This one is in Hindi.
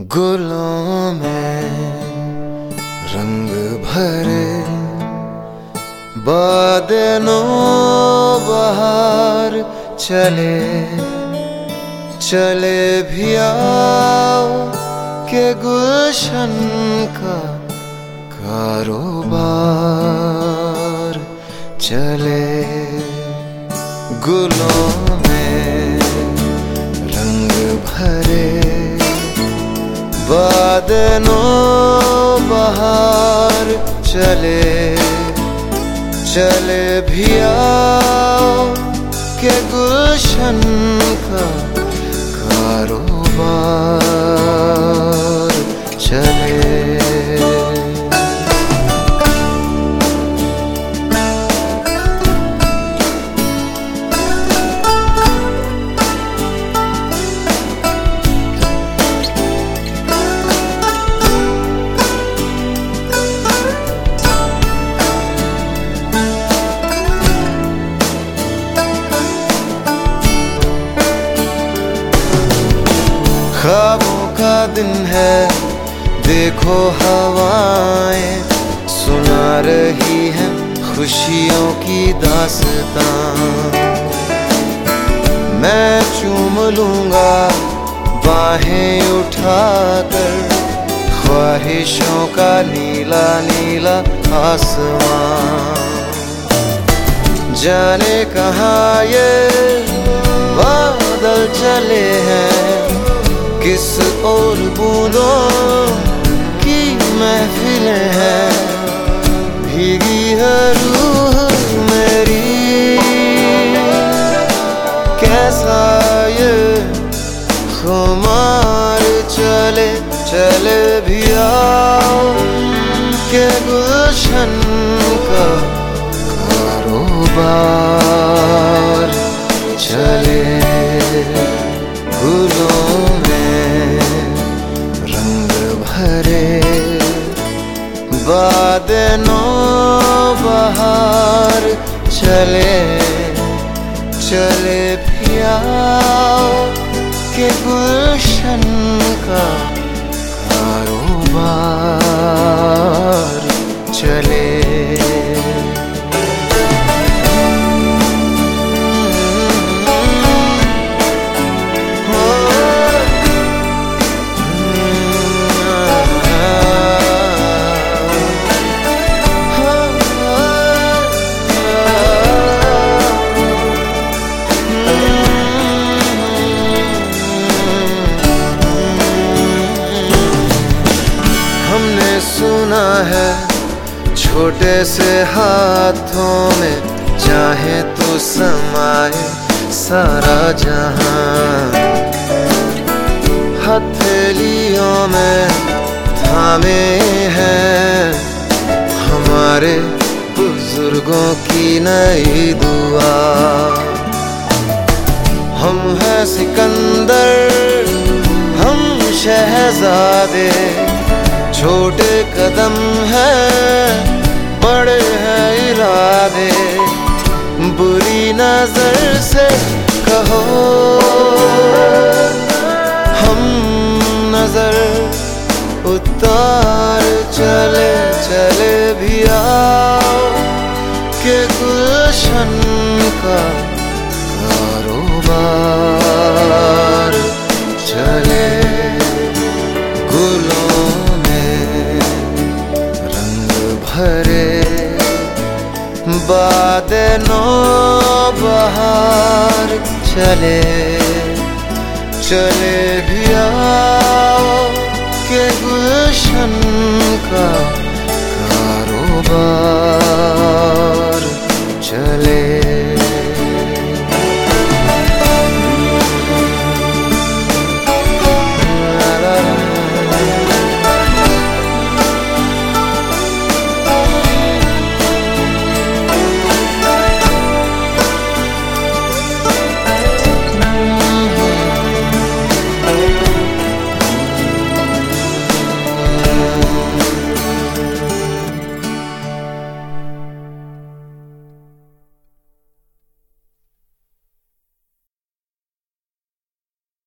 गुलों में रंग भरे बादलों बहार चले चले भी आओ के गुलशन का कारोबार चले। गुलों में रंग भरे बादलों बहार चले चले भी आओ के गुलशन का कारोबार चले। ख्वाबों का दिन है, देखो हवाएं सुना रही हैं खुशियों की दास्तां। मैं चूम लूंगा बाहें उठाकर ख्वाहिशों का नीला नीला आसमां। जाने कहाँ ये बादल चले हैं, किस और बूंदों की महफिलें हैं। भीगी है रूह मेरी, कैसा ये खुमार चले चले भी आओ के गुलशन का कारोबार चले। गुलों में रंग भरे बादलों बहार चले चले भी आओ के गुलशन का कारोबार चले। सुना है छोटे से हाथों में चाहे तो समाए सारा जहां। हथेलियों में थामे हैं हमारे बुजुर्गों की नई दुआ। हम हैं सिकंदर, हम शहजादे, छोटे कदम हैं बड़े हैं इरादे। बुरी नजर से कहो हम नजर उतार चले चले भी आओ के गुलशन का कारोबार चले। गुलों भरे बादलों बहार चले चले भी